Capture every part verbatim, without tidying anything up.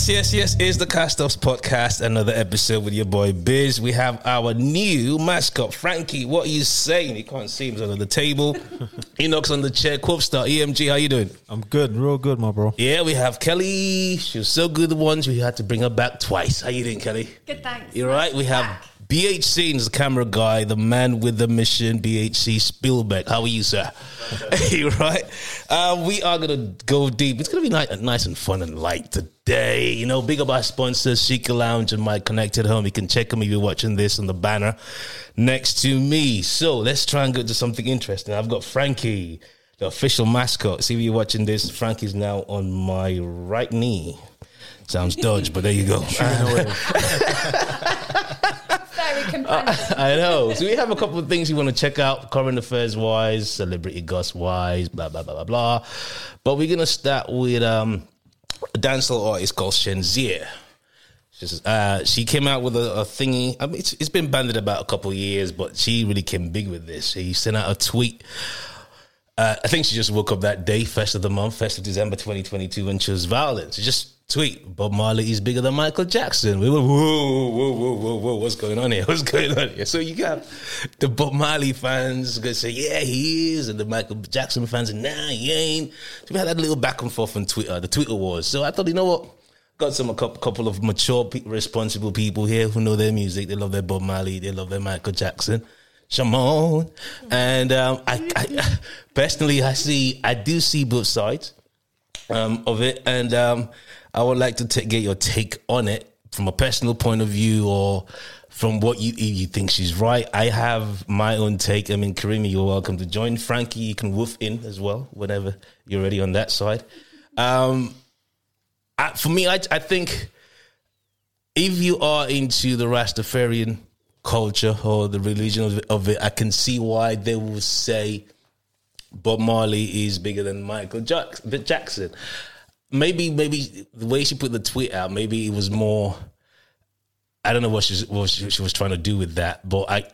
Yes, yes, yes. It's the Cast Offs Podcast. Another episode with your boy Biz. We have our new mascot, Frankie. What are you saying? You can't see him. He's under the table. He knocks on the chair. Quote star E M G. How you doing? I'm good, real good, my bro. Yeah, we have Kelly. She was so good the ones we had to bring her back twice. How you doing, Kelly? Good, thanks. You're right. We have B H C, the camera guy, the man with the mission, B H C Spielberg. How are you, sir? You're right. Uh, we are going to go deep. It's going to be nice, nice and fun and light today. You know, big up our sponsors, Sheikah Lounge and My Connected Home. You can check them if you're watching this on the banner next to me. So let's try and go to something interesting. I've got Frankie, the official mascot. See if you're watching this. Frankie's now on my right knee. Sounds dodge, but there you go. Very competitive. I know. So we have a couple of things you want to check out, current affairs wise, celebrity goss wise, blah blah blah blah blah. But we're gonna start with um, a dancehall artist called Shenseea. She's, uh, she came out with a, a thingy. I mean, it's, it's been banded about a couple of years, but she really came big with this. She sent out a tweet. Uh, I think she just woke up that day, first of the month, first of December twenty twenty-two, and chose violence. She just tweet, Bob Marley is bigger than Michael Jackson. We were, whoa, whoa, whoa, whow, whoa, what's going on here? What's going on here? So you got the Bob Marley fans going to say, yeah, he is, and the Michael Jackson fans say, nah, he ain't. So we had that little back and forth on Twitter, the Twitter wars. So I thought, you know what? Got some a couple of mature, responsible people here who know their music. They love their Bob Marley. They love their Michael Jackson. Shimon. And um, I, I personally, I see, I do see both sides um, of it. And um, I would like to t- get your take on it from a personal point of view or from what you you think she's right. I have my own take. I mean, Karimi, you're welcome to join. Frankie, you can woof in as well, whenever you're ready on that side. Um, I, for me, I, I think if you are into the Rastafarian culture or the religion of it, of it, I can see why they will say Bob Marley is bigger than Michael Jackson. Maybe, maybe the way she put the tweet out, maybe it was more. I don't know what she, what she, she was trying to do with that, but I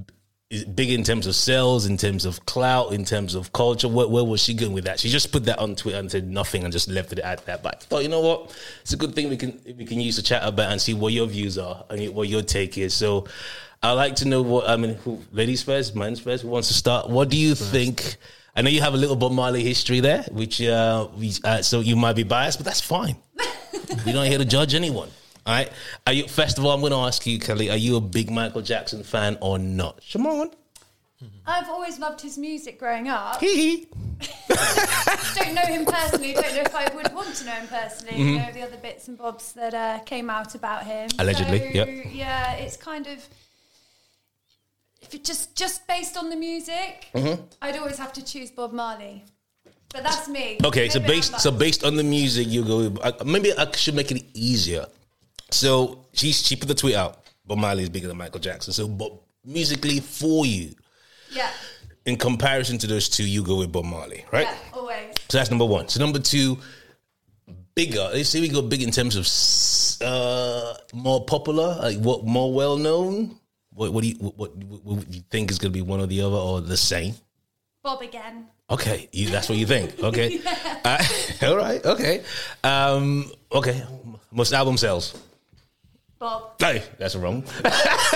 big in terms of sales, in terms of clout, in terms of culture. Where, where was she going with that? She just put that on Twitter and said nothing and just left it at that. But I thought, you know what, it's a good thing we can we can use to chat about and see what your views are and what your take is. So I'd like to know what I mean. Who, ladies first, men's first. Who wants to start? What do you think? I know you have a little Bob Marley history there, which uh, we, uh, so you might be biased, but that's fine. We're not here to judge anyone. All right. Are you, first of all, I'm going to ask you, Kelly, are you a big Michael Jackson fan or not? Shimon. I've always loved his music growing up. Hee Don't know him personally. Don't know if I would want to know him personally. Mm-hmm. You know, the other bits and bobs that uh, came out about him. Allegedly, so, yep. Yeah, it's kind of. If it just just based on the music, mm-hmm. I'd always have to choose Bob Marley. But that's me. Okay, so Maybe based I'm so based on the music, you go. Uh, maybe I should make it easier. So she she put the tweet out. Bob Marley is bigger than Michael Jackson. So, but musically for you, Yeah. in comparison to those two, you go with Bob Marley, right? Yeah, always. So that's number one. So number two, bigger. Let's say we go big in terms of uh, more popular, like what more well known. What, what do you what, what, what do you think is going to be one or the other or the same? Bob again. Okay, you, that's what you think. Okay, Yeah. uh, all right. Okay, um, okay. Most album sales. Bob. Hey, that's wrong. I'm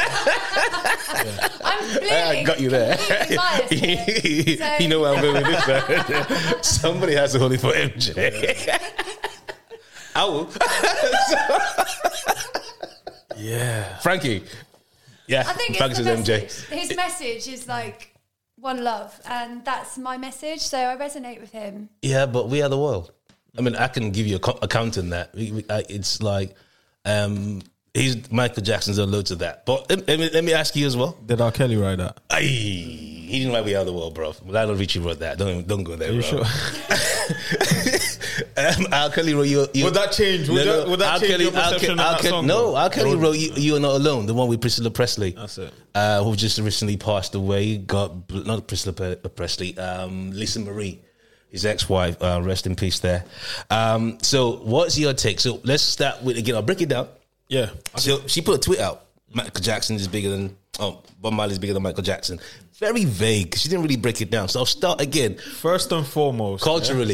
I got you there. biased here. So- You know where I'm going with this. Right? Somebody has to hold it for M J. I will. Yeah. Frankie. Yeah, I think Frankie it's the says M J. message. His message is like one love, and that's my message. So I resonate with him. Yeah, but we are the world. I mean, I can give you a, co- a count on that. We, we, I, it's like um, he's Michael Jackson's done loads of that. But let, let me let me ask you as well. Did R. Kelly write that? Aye, he didn't write "We Are the World," bro. Lionel Richie wrote that. Don't don't go there, Are you bro. sure? um, R. Kelly wrote you. you Would that change? Would that- would that R. change Kelly, your perception R. of that Kelly, song, No, though? R. Kelly It would- wrote you, "You Are Not Alone," the one with Priscilla Presley. That's it. Uh, who just recently passed away. Got not Priscilla Pe- Presley. Um, Lisa Marie. His ex-wife, uh, rest in peace there. Um, so what's your take? So let's start with, again, I'll break it down. Yeah. So she put a tweet out. Michael Jackson is bigger than, oh, Bob Marley is bigger than Michael Jackson. Very vague. She didn't really break it down. So I'll start again. First and foremost. Culturally. Yeah.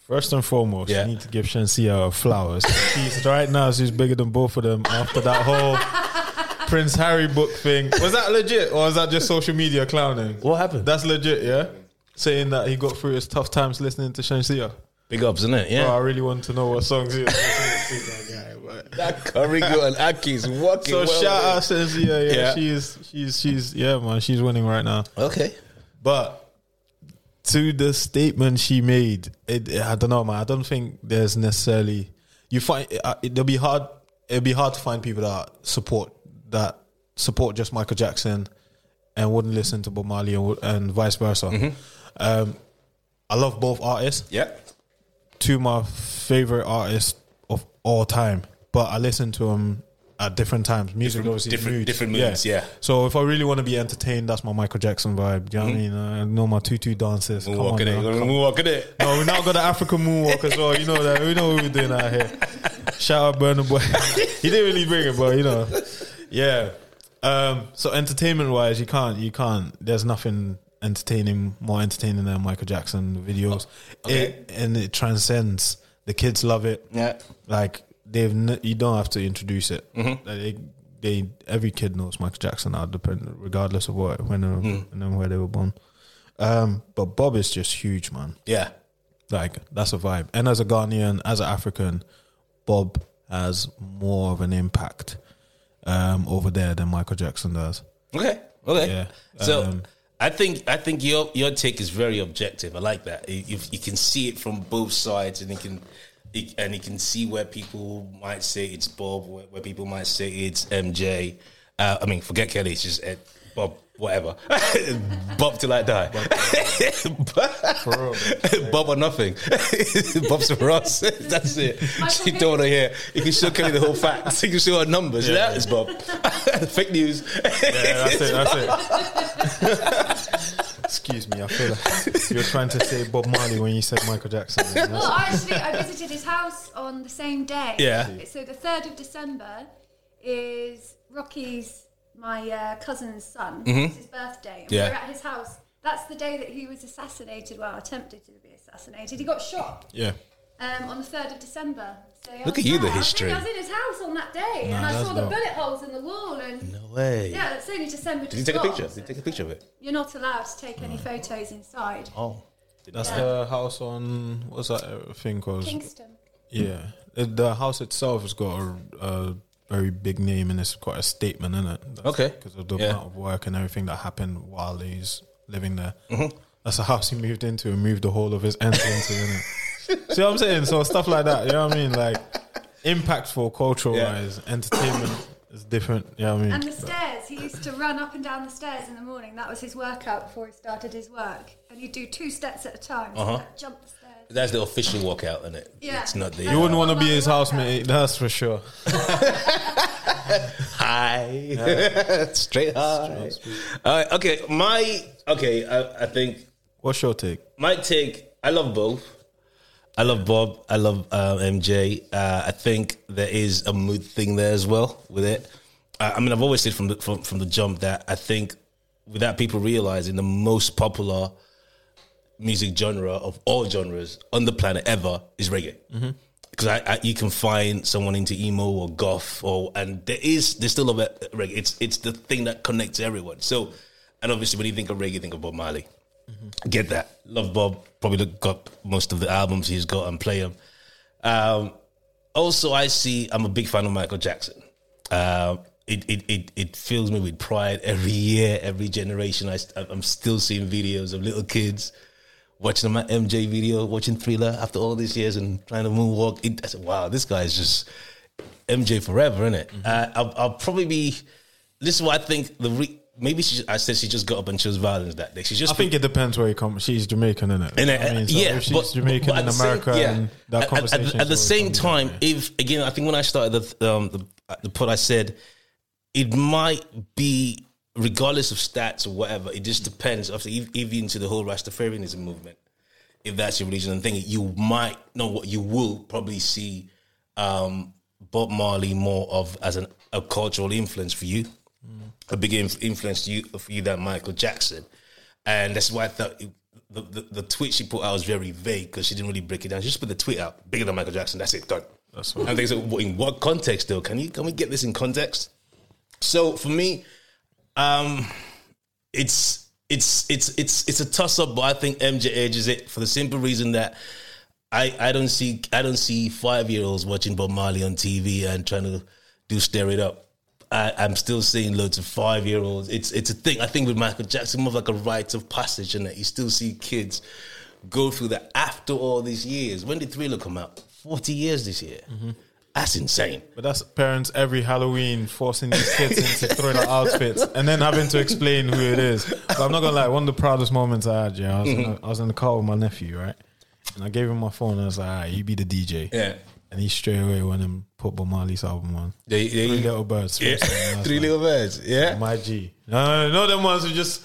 First and foremost, Yeah. you need to give Shensia flowers. She's right now. She's bigger than both of them after that whole Prince Harry book thing. Was that legit, or was that just social media clowning? What happened? That's legit, yeah. Saying that he got through his tough times listening to Shensia. Big ups, isn't it? Yeah. Bro, I really want to know what songs he was That Karigo and Aki's walking. So well shout there. out Shensia. Yeah, Yeah. she's she's she's yeah, man. She's winning right now. Okay. But to the statement she made, it, I don't know, man. I don't think there's necessarily you find it, it'll be hard. It'll be hard to find people that support that support just Michael Jackson and wouldn't listen to Bob Marley and, would- and vice versa. Mm-hmm. Um, I love both artists. Yeah. Two of my favorite artists of all time, but I listen to them at different times. Music Different- obviously different- moods. different moods, yeah. So if I really want to be entertained, that's my Michael Jackson vibe. Do you know what I mean? I know my tutu dances. Come on, Moonwalking it. now. Come- Moonwalking it. No, we now got the African moonwalk as well. You know that. We know what we're doing out here. Shout out Burna Boy. He didn't really bring it, but you know, yeah. Um, so entertainment wise, you can't, you can't. There's nothing entertaining, more entertaining than Michael Jackson videos. Okay. It, and it transcends. The kids love it. Yeah. Like they've, n- you don't have to introduce it. Mm-hmm. Like, they, they, every kid knows Michael Jackson now, depend, regardless of what, when, Mm. and then where they were born. Um, but Bob is just huge, man. Yeah. Like that's a vibe. And as a Ghanaian, as an African, Bob has more of an impact um, over there than Michael Jackson does. Okay. Okay. Yeah. So Um, I think I think your your take is very objective. I like that. You, you you can see it from both sides, and you can you, and you can see where people might say it's Bob, where, where people might say it's M J. Uh, I mean, forget Kelly. It's just uh, Bob. Whatever. Bob till I die. Bob or nothing. Bob's for us. That's it. She don't want to hear. You can show Kelly the whole facts. You can show her numbers. Yeah, it's Bob. Fake news. yeah, that's it. That's it. Excuse me. I feel like you're trying to say Bob Marley when you said Michael Jackson. Well, actually, I visited his house on the same day. Yeah. So the third of December is Rocky's, my uh, cousin's son. It's his birthday. And Yeah. we were at his house. That's the day that he was assassinated. Well, attempted to be assassinated. He got shot Yeah. um, on the third of December. So I Look was at you, there. the I was history. in- I was in his house on that day, Nah, and I that's saw the dope. bullet holes in the wall. And No way. yeah, that's only December. Did you take a picture? Did you take a picture of it? You're not allowed to take any photos inside. Oh. That's the house on what's that thing called? Kingston. Yeah, It- the house itself has got a, a very big name and it's quite a statement, isn't it? That's Okay. because of the Yeah. amount of work and everything that happened while he's living there. That's the house he moved into and moved the whole of his enter into, innit? See what I'm saying? So stuff like that, you know what I mean? Like impactful, cultural Yeah. wise, entertainment is different. You know what I mean? And the stairs, he used to run up and down the stairs in the morning. That was his workout before he started his work. And he'd do two steps at a time. So Uh-huh. like, jump the stairs. That's the official walkout, isn't it? Yeah. It's not the. You wouldn't want to be his housemate, that's for sure. Hi. Straight high. Uh, okay, my. Okay, I, I think What's your take? my take. I love both. I love Bob. I love uh, M J. Uh, I think there is a mood thing there as well with it. Uh, I mean, I've always said from the from, from the jump that I think without people realizing the most popular music genre of all genres on the planet ever is reggae. Because I, I, you can find someone into emo or goth, or and there is there's still a bit reggae. It's it's the thing that connects everyone. So, and obviously when you think of reggae, think of Bob Marley. Get that. Love Bob. Probably got most of the albums he's got and play them. Um, also, I see. I'm a big fan of Michael Jackson. Um, it, it it it fills me with pride every year, every generation. I, I'm still seeing videos of little kids watching my M J video, watching Thriller after all these years and trying to moonwalk. It, I said, wow, this guy is just M J forever, isn't it? Mm-hmm. Uh, I'll, I'll probably be. This is what I think. The re, maybe she. I said she just got up and chose violence that day. She just. I think it depends where you come. She's Jamaican, isn't it? And, uh, I mean, so yeah, if she's but, Jamaican but at in the same- America, yeah. and that At- at, conversation. at, at the same time, if again, I think when I started the um, the, the pod, I said it might be regardless of stats or whatever. It just depends. Obviously, even into the whole Rastafarianism movement, if that's your religion and thing, you might know what you will probably see um, Bob Marley more of as an, a cultural influence for you. A big inf- influence to you for you than Michael Jackson, and that's why I thought it, the, the, the tweet she put out was very vague because she didn't really break it down. She just put the tweet out, bigger than Michael Jackson. That's it, done. That's right. And they said, in what context though? Can you can we get this in context? So for me, um, it's it's it's it's it's a toss up, but I think M J edges it for the simple reason that I I don't see I don't see five year olds watching Bob Marley on T V and trying to do stir it up. I, I'm still seeing loads of five year olds. It's it's a thing. I think with Michael Jackson, more of like a rite of passage, and that you still see kids go through that after all these years. When did Thriller come out? Forty years this year. Mm-hmm. That's insane. But that's parents every Halloween forcing these kids into Thriller outfits and then having to explain who it is. But I'm not gonna lie, one of the proudest moments I had, yeah, I was, mm-hmm. in, a, I was in the car with my nephew, right? And I gave him my phone and I was like, all right, you be the D J. Yeah. And he straight away went and put Bob Marley's album on. They, they, Three Little Birds. Yeah. Three like, Little Birds, yeah. My G. No, no, no, them ones who just...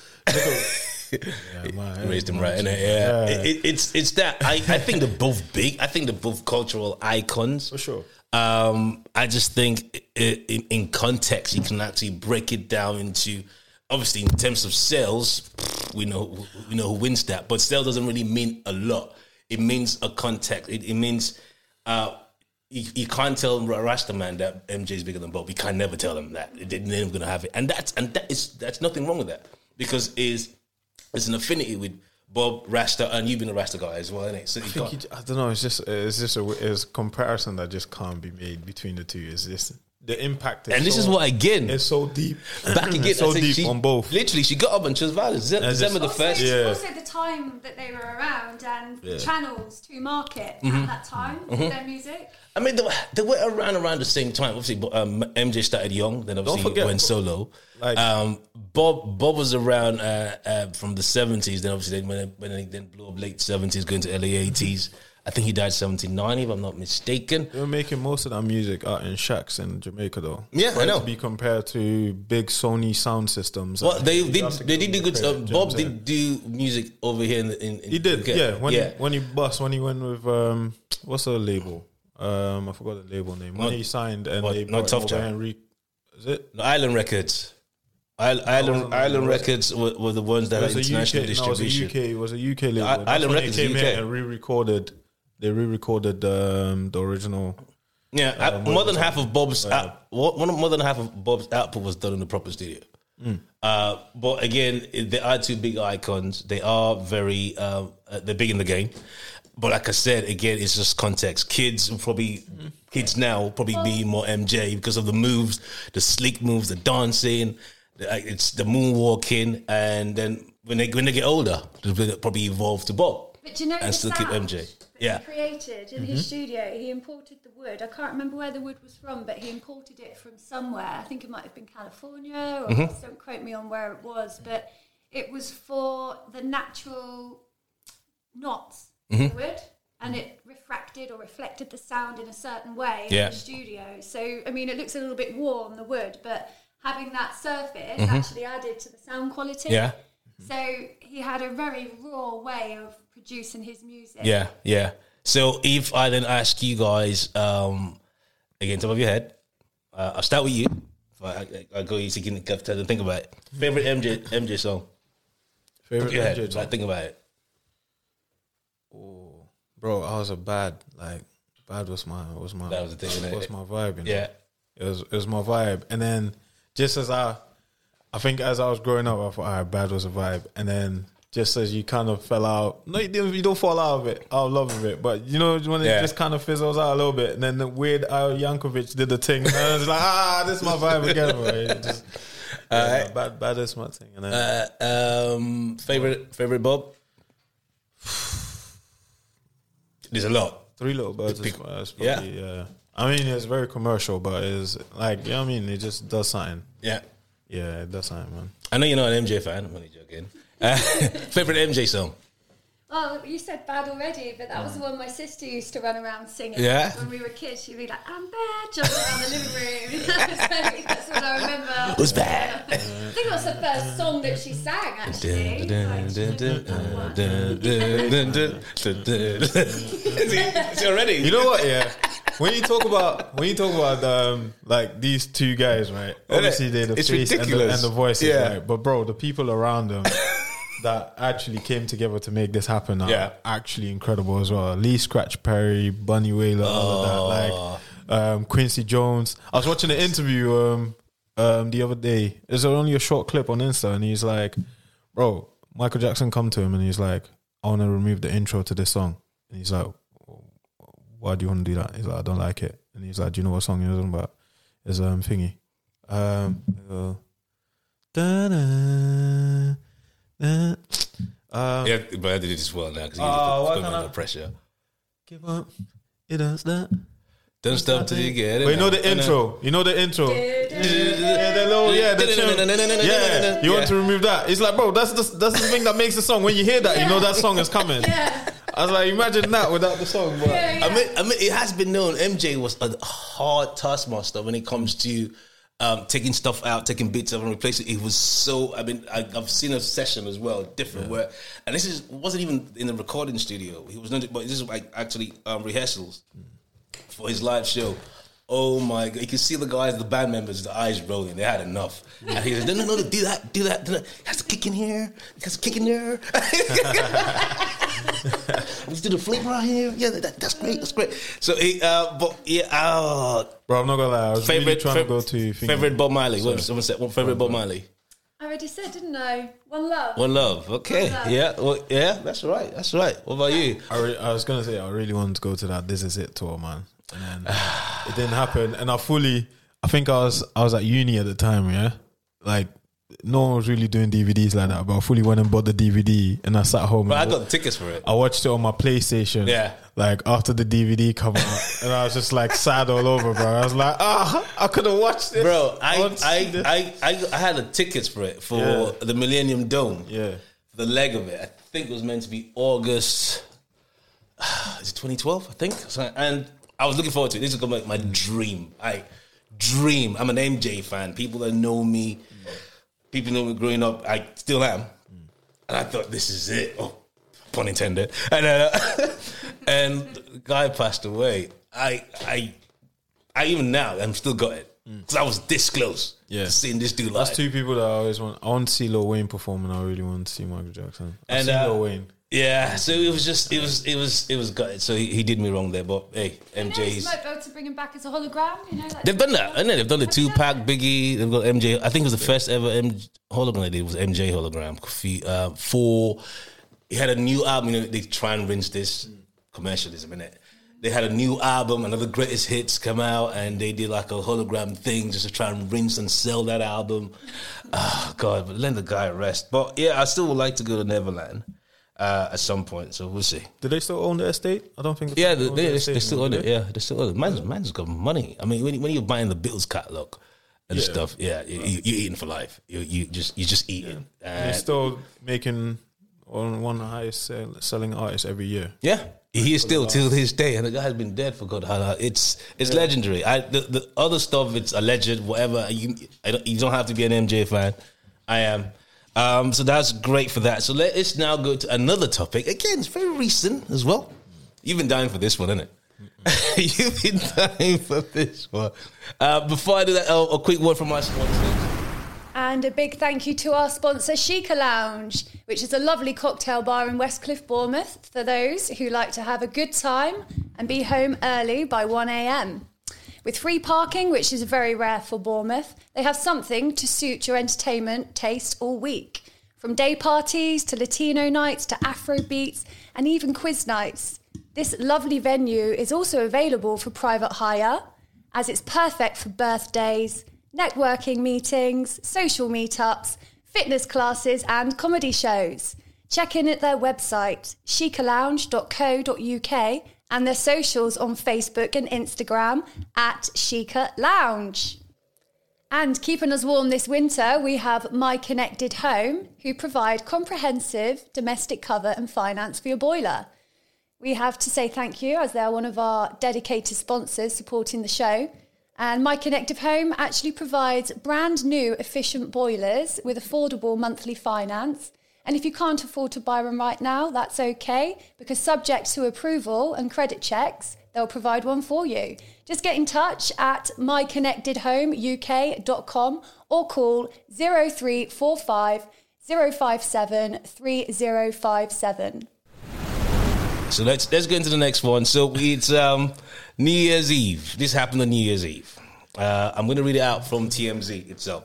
yeah, my, raised them right, G. innit? Yeah. yeah. It, it, it's, it's that. I, I think they're both big. I think they're both cultural icons. For sure. Um, I just think it, in, in context, you can actually break it down into... Obviously, in terms of sales, we know we know who wins that. But sales doesn't really mean a lot. It means a context. It, it means uh, you, you can't tell Rasta man that M J is bigger than Bob. You can never tell them that. They're never going to have it, and that's and that is that's nothing wrong with that because is it's an affinity with Bob Rasta, and you've been a Rasta guy as well, isn't it? So you I, think you, I don't know. It's just it's just a it's a comparison that just can't be made between the two. Is this? The impact is and this so, is what again it's so deep back again so deep she, on both. Literally, she got up and chose violence. December the also, first. Yeah. Also, the time that they were around and yeah. the channels to market mm-hmm. at that time mm-hmm. their music. I mean, they were, they were around around the same time. Obviously, um, M J started young, then obviously forget, went solo. Like, um, Bob Bob was around uh, uh, from the seventies. Then obviously, when when he then blew up late seventies, going to early eighties. I think he died seventy-nine, if I'm not mistaken. They were making most of that music out in shacks in Jamaica, though. Yeah, right? I know. To be compared to big Sony sound systems. Well, they they, they did do good. Uh, Bob did do music over here in the, in, in he did, okay. yeah. When yeah. he when he bust, when he went with um, what's the label? Um, I forgot the label name. When not, he signed and what, they not Tough Jam. and re- is it no, Island Records? Island Island, Island Records were, were the ones that had international U K, distribution. No, it was a U K. It was a U K label. I, Island Records came U K. in and re-recorded. They re-recorded um, the original. Yeah, uh, more than half of Bob's uh, out, one more than half of Bob's output was done in the proper studio. Mm. Uh, but again, they are two big icons. They are very uh, they're big in the game. But like I said, again, it's just context. Kids will probably mm. kids now will probably be more M J because of the moves, the sleek moves, the dancing, the, it's the moonwalking, and then when they when they get older, they'll probably evolve to Bob. But do you know and the still sound keep M J. That yeah. he created in mm-hmm. his studio. He imported the wood. I can't remember where the wood was from, but he imported it from somewhere. I think it might have been California, or mm-hmm. don't quote me on where it was, but it was for the natural knots mm-hmm. in the wood, and it refracted or reflected the sound in a certain way yeah. in the studio. So, I mean, it looks a little bit warm, the wood, but having that surface mm-hmm. actually added to the sound quality. Yeah. So he had a very raw way of producing his music. Yeah, yeah. So if I then ask you guys, um, again, top of your head, uh, I'll start with you. I, I, I go easy, you can to think about it. Favorite M J M J song? Favorite M J head, song? Like, think about it. Oh, bro, I was a bad, like, bad was my, was my, that was the thing, was my vibe, you know? Yeah. It was, it was my vibe. And then just as I, I think as I was growing up, I thought, all right, bad was a vibe. And then just as you kind of fell out, no, you don't, you don't fall out of it, out of love of it. But you know, when it yeah. just kind of fizzles out a little bit, and then the weird Al Yankovic did the thing, and I was like, ah, this is my vibe again, bro. It just, yeah, right. bad, bad is my thing. And then, uh, um, favorite, favorite Bob? There's a lot. Three Little Birds is probably, yeah. yeah. I mean, it's very commercial, but it's like, you know what I mean? It just does something. Yeah. Yeah, it does something, man. I know you're not an M J fan. I'm only joking. Uh, favorite M J song? Oh, you said bad already, but that was the one my sister used to run around singing. Yeah. When we were kids, she'd be like, "I'm bad," jumping around the living room. That's what I remember. It was bad. I think it was the first song that she sang, actually. See already. You know what? Yeah. When you talk about when you talk about um, like these two guys, right? Obviously they're the it's face and the, and the voices, yeah. right? But bro, the people around them, that actually came together to make this happen are Yeah. actually incredible as well. Lee Scratch Perry, Bunny Wailer, all of that. Like um, Quincy Jones. I was watching an interview um, um, the other day. There's only a short clip on Insta, and he's like, "Bro, Michael Jackson come to him, and he's like, I want to remove the intro to this song." And he's like, "Why do you want to do that?" He's like, "I don't like it." And he's like, "Do you know what song you're talking about?" It's um thingy. Um, uh, da-da, da, um, Yeah, but I did it as well now because he's Oh, why put can't I- under pressure. give up. It does that. Don't stop till you get it. But you know the intro. You know the intro. Yeah, the little, yeah, the tune. Yeah, you want to remove that? It's like, bro, that's the that's the thing that makes the song. When you hear that, you know that song is coming. Yeah. I was like, imagine that without the song. But Yeah, yeah. I mean, I mean, it has been known M J was a hard taskmaster when it comes to um, taking stuff out, taking bits of and replacing it. It was so. I mean, I, I've seen a session as well, different where, and this is wasn't even in the recording studio. He was not, but this is like actually um, rehearsals for his live show. Oh my God! You can see the guys, the band members, the eyes rolling. They had enough. And he said, "No, no, no, do that, do that, do that. It has to kick in here. It has to kick in there. Let's do the flip right here. Yeah, that, that's great. That's great." So, he, uh, but yeah, uh, bro, I'm not gonna lie. I was really favorite, trying fa- to go to favorite Bob Marley. What, someone said, what favorite Bob Marley? I already said, didn't I? One Love. One Love. Okay, One Love. yeah, well, yeah, that's right. That's right. What about you? I, re- I was gonna say I really wanted to go to that This Is It tour, man, and then it didn't happen. And I fully, I think I was I was at uni at the time, yeah, like no one was really doing D V Ds like that, but I fully went and bought the D V D, and I sat home. But I and got the tickets for it. I watched it on my PlayStation. Yeah. Like after the D V D come out, and I was just like sad all over, bro. I was like, ah, I could have watched this, Bro, I want to see I, this. I, I I had the tickets for it for Yeah. the Millennium Dome. Yeah. The leg of it. I think it was meant to be August. Is it twenty twelve? I think. So, and I was looking forward to it. This is gonna be my dream. I dream. I'm an M J fan. People that know me, people know me growing up. I still am. And I thought this is it. Oh, pun intended. And uh, and the guy passed away. I I I even now I'm still got it. Because I was this close Yeah. to seeing this dude live. That's two people that I always want. I want to see Lil Wayne perform, and I really want to see Michael Jackson. I've And, seen uh, Lil Wayne. Yeah, so it was just it was it was it was gutted. So he, he did me wrong there, but hey, You M know, J's. might be able to bring him back as a hologram. You know, like They've done that, and they've done the Tupac, Biggie. They've got M J. I think it was the first ever M hologram they did was M J hologram. Uh, for he had a new album. You know, they try and rinse this commercialism in it. They had a new album, another greatest hits come out, and they did like a hologram thing just to try and rinse and sell that album. Oh God, but let the guy rest. But yeah, I still would like to go to Neverland uh, at some point. So we'll see. Do they still own the estate? I don't think. Yeah, they they, own they, the they, estate still anymore, own do it. they? Yeah, they still own it. Man's, man's got money. I mean, when, when you're buying the Beatles catalog and Yeah. stuff, yeah, you, you, you're eating for life. You you just you just eating. They're And still making on one of the highest sell, selling artists every year. yeah, he is still till this day, and the guy has been dead for God. how long. It's it's legendary. I the, the other stuff, it's alleged, whatever. You I don't, you don't have to be an M J fan. I am. Um, so that's great for that. So let us now go to another topic. Again, it's very recent as well. You've been dying for this one, isn't it? You've been dying for this one. Uh, before I do that, uh, a quick word from my sponsors. And a big thank you to our sponsor, Sheikah Lounge, which is a lovely cocktail bar in Westcliff, Bournemouth, for those who like to have a good time and be home early by one a.m. With free parking, which is very rare for Bournemouth, they have something to suit your entertainment taste all week. From day parties to Latino nights to Afro beats and even quiz nights. This lovely venue is also available for private hire, as it's perfect for birthdays, networking meetings, social meetups, fitness classes and comedy shows. Check in at their website, sheikah lounge dot co dot uk, and their socials on Facebook and Instagram at Sheikah Lounge. And keeping us warm this winter, we have My Connected Home, who provide comprehensive domestic cover and finance for your boiler. We have to say thank you, as they're one of our dedicated sponsors supporting the show. And My Connected Home actually provides brand new efficient boilers with affordable monthly finance. And if you can't afford to buy one right now, that's okay, because subject to approval and credit checks, they'll provide one for you. Just get in touch at my connected home u k dot com or call zero three four five, zero five seven three zero five seven. So let's let's go into the next one. So it's um, New Year's Eve. This happened on New Year's Eve. Uh, I'm going to read it out from T M Z itself.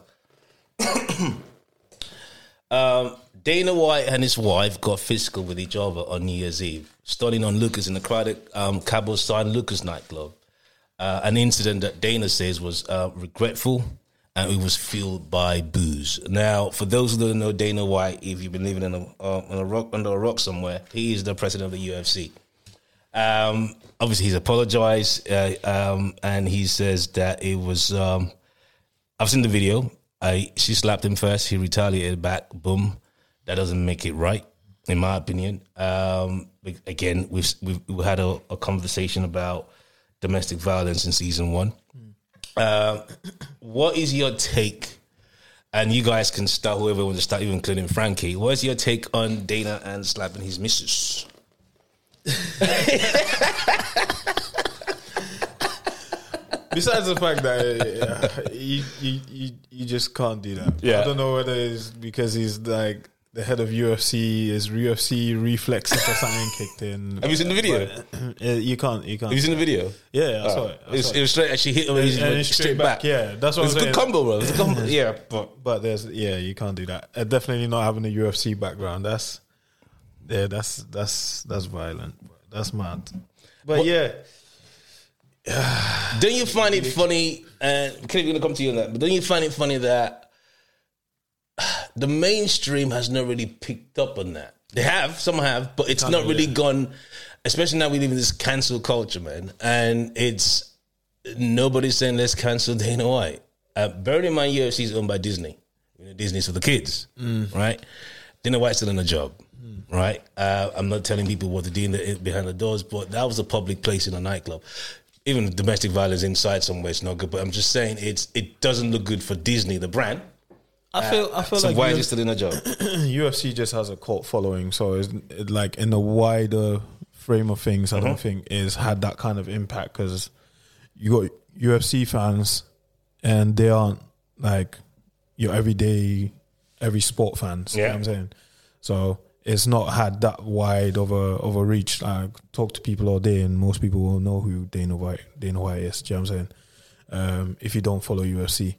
um, Dana White and his wife got physical with each other on New Year's Eve, starting on Lucas in the crowded um, Cabo San Lucas nightclub. Uh, an incident that Dana says was uh, regretful and it was fueled by booze. Now, for those who don't know Dana White, if you've been living in a, uh, in a rock, under a rock somewhere, he is the president of the U F C. Um, obviously, he's apologized uh, um, and he says that it was. Um, I've seen the video. I, she slapped him first. He retaliated back. Boom. That doesn't make it right, in my opinion. Um, again, we've we've, we had a, a conversation about domestic violence in season one. Mm. Uh, what is your take? And you guys can start, whoever wants to start, even including Frankie. What is your take on Dana and slapping his missus? Besides the fact that uh, you, you you you just can't do that. Yeah. I don't know whether it's because he's like the head of U F C, his U F C reflexes or something kicked in. Have you seen the video? But, uh, you can't, you can't. Have you seen the video? Yeah, I oh. saw it. I it, was, saw it was straight. Actually hit him and, and, and straight, straight back. back. Yeah, that's what it was I'm a saying. good combo, bro. It was a combo. Yeah, but but there's yeah, you can't do that. Uh, definitely not having a U F C background. That's yeah, that's that's that's violent. That's mad. But what, yeah. Don't you find it funny? And uh, Kelly, we're gonna come to you on that. But don't you find it funny that the mainstream has not really picked up on that? They have, some have, but it's Can't not really it. gone. Especially now we live in this cancel culture, man, and it's nobody's saying let's cancel Dana White. Uh, bearing in mind, U F C is owned by Disney. You know, Disney's for the kids, mm. right? Dana White's still in a job. Right, uh, I'm not telling people what to do in the, behind the doors, but that was a public place in a nightclub. Even domestic violence inside somewhere is not good. But I'm just saying it's it doesn't look good for Disney, the brand. I feel I feel so like why is he still in a job? U F C just has a cult following, so it's it, like in the wider frame of things, I mm-hmm. don't think it's had that kind of impact because you got U F C fans and they aren't like your everyday every sport fans. Yeah, you know what I'm saying so. It's not had that wide of a of a reach. I talk to people all day, and most people will know who Dana White Dana White is. Do you know what I'm saying? Um, if you don't follow U F C,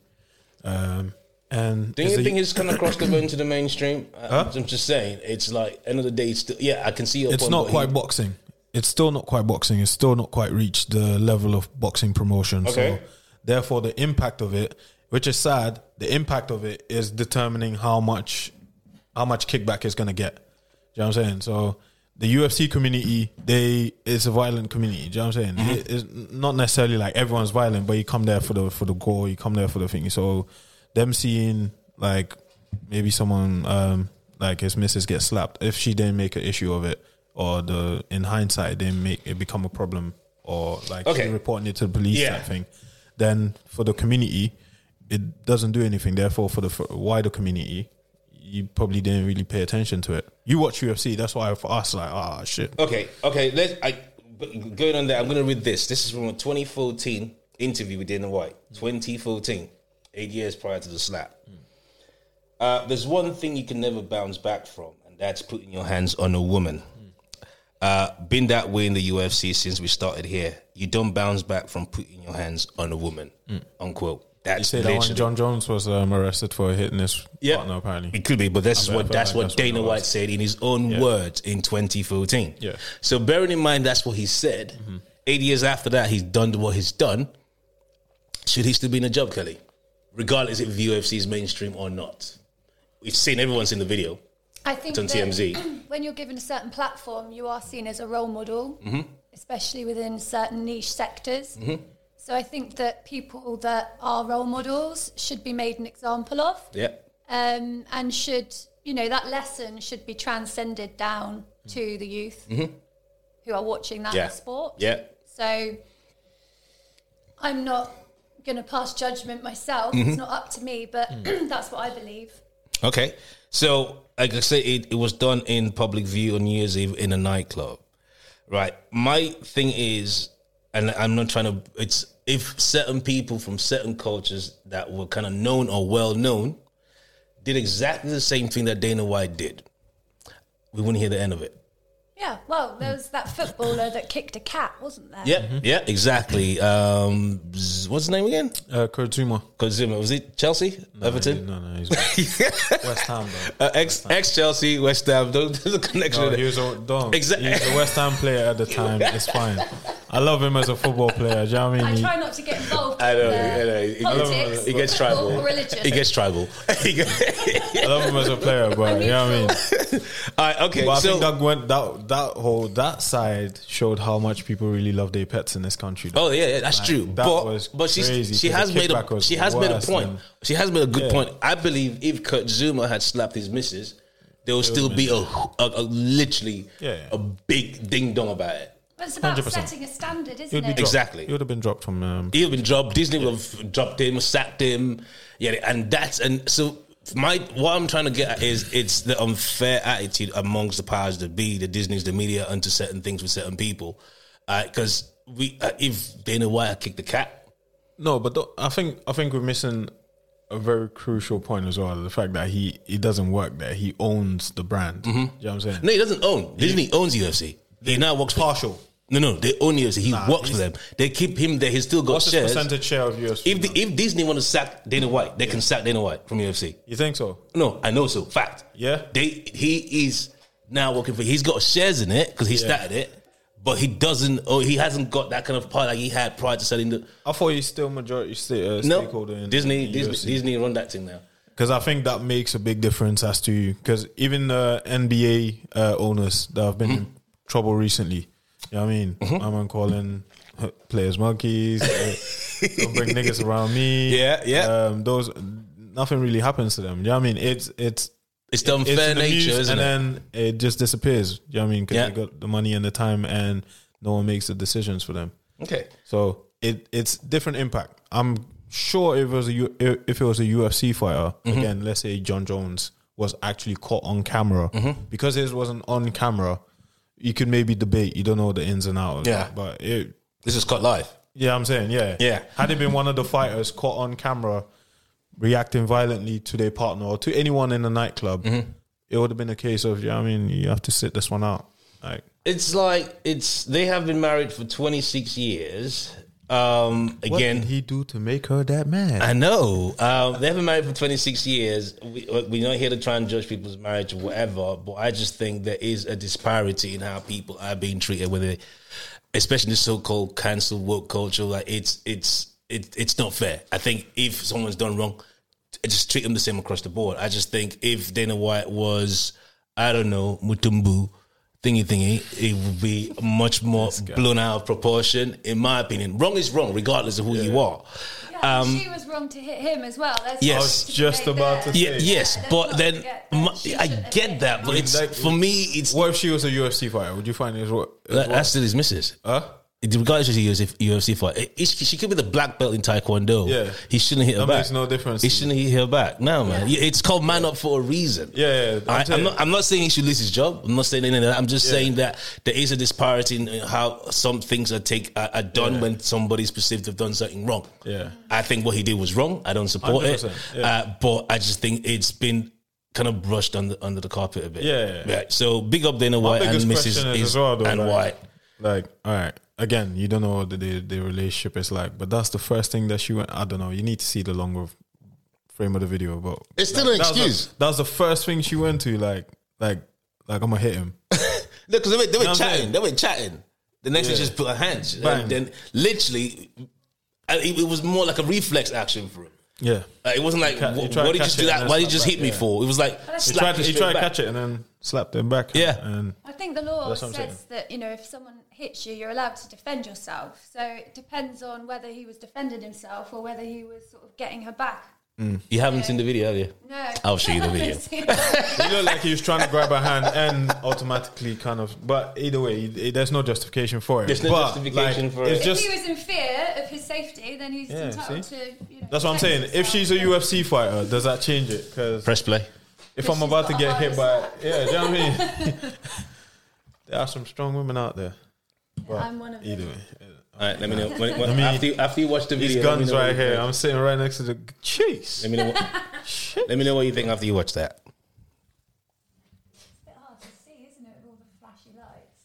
um, and do you think it's kind of crossed over into the mainstream? Huh? I'm just saying, it's like end of the day. It's still, yeah, I can see your it's point. It's not quite he, boxing. It's still not quite boxing. It's still not quite reached the level of boxing promotion. Okay. So, therefore, the impact of it, which is sad, the impact of it is determining how much how much kickback it's going to get. Do you know what I'm saying? So the U F C community, they it's a violent community. Do you know what I'm saying? Mm-hmm. It, it's not necessarily like everyone's violent, but you come there for the for the gore, you come there for the thing. So them seeing like maybe someone um, like his missus get slapped, if she didn't make an issue of it, or the in hindsight it didn't make it become a problem, or like okay. reporting it to the police yeah. type thing, then for the community, it doesn't do anything. Therefore, for the for wider community, you probably didn't really pay attention to it. You watch U F C, that's why for us, like, ah, oh, shit. Okay, okay. Let's. I going on there. I'm going to read this. This is from a twenty fourteen interview with Dana White. twenty fourteen, eight years prior to the slap. Mm. Uh, there's one thing you can never bounce back from, and that's putting your hands on a woman. Mm. Uh, been that way in the U F C since we started here. You don't bounce back from putting your hands on a woman. Mm. Unquote. That's you say that when John Jones was um, arrested for hitting his yeah, partner, apparently. It could be, but that's what that's like what that's Dana what White said in his own yeah. words in twenty fourteen. Yeah. So bearing in mind that's what he said, mm-hmm. eight years after that, he's done what he's done. Should he still be in a job, Kelly? Regardless if U F C is mainstream or not. We've seen everyone's in the video. I think it's on T M Z. When you're given a certain platform, you are seen as a role model, mm-hmm. especially within certain niche sectors. Mm-hmm. So I think that people that are role models should be made an example of. Yeah. Um, and should, you know, that lesson should be transcended down to the youth mm-hmm. who are watching that yeah. sport. Yeah. So I'm not going to pass judgment myself. Mm-hmm. It's not up to me, but mm. that's what I believe. Okay. So, like I say, it, it was done in public view on New Year's Eve in a nightclub. Right. My thing is, and I'm not trying to, it's, if certain people from certain cultures that were kind of known or well known did exactly the same thing that Dana White did, we wouldn't hear the end of it. Yeah, well, there was that footballer that kicked a cat, wasn't there? Yeah, mm-hmm. yeah, exactly. Um, what's his name again? Uh, Kurt Zuma. Kurt Zuma. Was it Chelsea? No, Everton? he- No, no, he's West Ham, though. Uh, ex ex Chelsea, West Ham. There's a connection. No, there. he was a, don't. Exactly. He was a West Ham player at the time. It's fine. I love him as a football player. Do you know what I mean? I He- try not to get involved I know, in I know. He- politics He gets tribal. or religion. He gets tribal. He gets- I love him as a player, but you know what I mean? All right, okay. But I so think that went that that whole that side showed how much people really love their pets in this country. though. Oh yeah, yeah, that's true. that But was but she's, crazy, she 'cause has the made a kickback was she has made a worse point. than- She has made a good Yeah. point. I believe if Kurt Zuma had slapped his missus, there would still be a, a, a literally Yeah. a big ding dong about it. But it's about one hundred percent. setting a standard, He isn't would be it? dropped. Exactly. He would have been dropped from. Um, He'd have been dropped. Disney would have dropped him, sacked him. Yeah, and that's and so my what I'm trying to get at is it's the unfair attitude amongst the powers that be, the Disney's, the media, onto certain things with certain people. Because we, uh, if Dana White had kicked the cat, no, but th- I think I think we're missing a very crucial point as well. The fact that he he doesn't work there. He owns the brand. Mm-hmm. You know what I'm saying? no, he doesn't own. Disney owns U F C. He now works for, Partial. No, no, they own U F C. He Nah, works for them. They keep him there. He's still got What's his shares. percentage share of U F C? If the, if Disney want to sack Dana White, they can sack Dana White from U F C. You think so? No, I know so. Fact. Yeah? They he is now working for. He's got shares in it because he Yeah. started it, but he doesn't. Or he hasn't got that kind of part like he had prior to selling the. I thought he's still majority sta- uh, No, stakeholder in Disney. in Disney, U F C. Disney run that thing now. Because I think that makes a big difference as to because even the N B A uh, owners that have been Mm-hmm. in trouble recently. You know what I mean? I'm on calling uh, players monkeys. uh, don't bring niggas around me. Yeah, yeah. Um, those nothing really happens to them. You know what I mean? It's it's It's the unfair in the nature, news isn't and it? then it just disappears. You know what I mean? Because Yeah. they got the money and the time, and no one makes the decisions for them. Okay. So it it's different impact. I'm sure if it was a U, if it was a U F C fighter, Mm-hmm. again, let's say John Jones was actually caught on camera, Mm-hmm. because his wasn't on camera. You could maybe debate. You don't know the ins and outs. Yeah. but it, This is cut live. yeah, I'm saying yeah, Yeah. Had it been one of the fighters caught on camera reacting violently to their partner or to anyone in the nightclub, Mm-hmm. it would have been a case of yeah. I mean, you have to sit this one out. Like It's like it's. They have been married for twenty-six years. Um, what again, did he do to make her that mad? I know. Um, they have been married for twenty-six years. We, we're not here to try and judge people's marriage or whatever, but I just think there is a disparity in how people are being treated, whether, they, especially the so-called cancel woke culture. Like it's it's it, it's not fair. I think if someone's done wrong, just treat them the same across the board. I just think if Dana White was, I don't know, Mutumbu, thingy thingy, it would be much more blown out of proportion, in my opinion. Wrong is wrong, regardless of who you are. Yeah, and she was wrong to hit him as well. There's Yes. no I was debate just about there. to Yeah, say. yes, Let's but not then forget my, that she I shouldn't have get hit that, him. but it's Like- for me, it's What if she was a U F C fighter? Would you find it as what? as that, well? that's still his missus. Huh? Regardless of the U F C fight, it- it- she could be the black belt in Taekwondo. Yeah. he shouldn't hit her That back. makes no difference. He shouldn't hit her back. No, man. It's called man up for a reason. Yeah, yeah, I'm I, I'm saying- not. I'm not saying he should lose his job. I'm not saying any of that. I'm just Yeah. saying that there is a disparity in how some things are take are, are done Yeah. when somebody's perceived to have done something wrong. Yeah. I think what he did was wrong. I don't support one hundred it. percent, yeah. Uh, but I just think it's been kind of brushed under under the carpet a bit. Yeah, yeah. So big up Dana My White biggest and Missus question is is as well, though, and like, White. Like, all right, again, you don't know what the, the the relationship is like, but that's the first thing that she went. I don't know. You need to see the longer frame of the video, but It's still an that was the- excuse. that was the first thing she went to. Like, like, like I'm gonna hit him. Look, because they were, they were know what I'm chatting. saying? They were chatting. The next thing, Yeah. just put her hands. Bang. And then literally, and it, it was more like a reflex action for him. Yeah, Like, it wasn't like, ca- he what, tried what to did you catch just do it that? and then Why did you slap just back, hit me yeah. for? It was like, he slap tried. you He straight tried to back. catch it and then slapped him back. Yeah. and I think the law That's what I'm says saying. that, you know, if someone hits you, you're allowed to defend yourself. So it depends on whether he was defending himself or whether he was sort of getting her back. You haven't seen the video, have you? No. I'll show you the video. he looked like he was trying to grab her hand and automatically kind of. But either way, it- there's no justification for it. There's no But, justification for it's it. just if he was in fear of his safety, then he's Yeah, entitled see? to, you know, That's what I'm protect saying. If himself. she's a U F C fighter, does that change it? Because Press play. if But I'm she's about to got get a hit by, hard yeah, do you know what I mean? There are some strong women out there. But I'm one of them. either way, All right, let me know. When, when, I mean, after, you, after you watch the these video, let me guns know what right you here. think. I'm sitting right next to the cheese. Let me know. What, Let me know what you think after you watch that. It's a bit hard to see, isn't it, with all the flashy lights?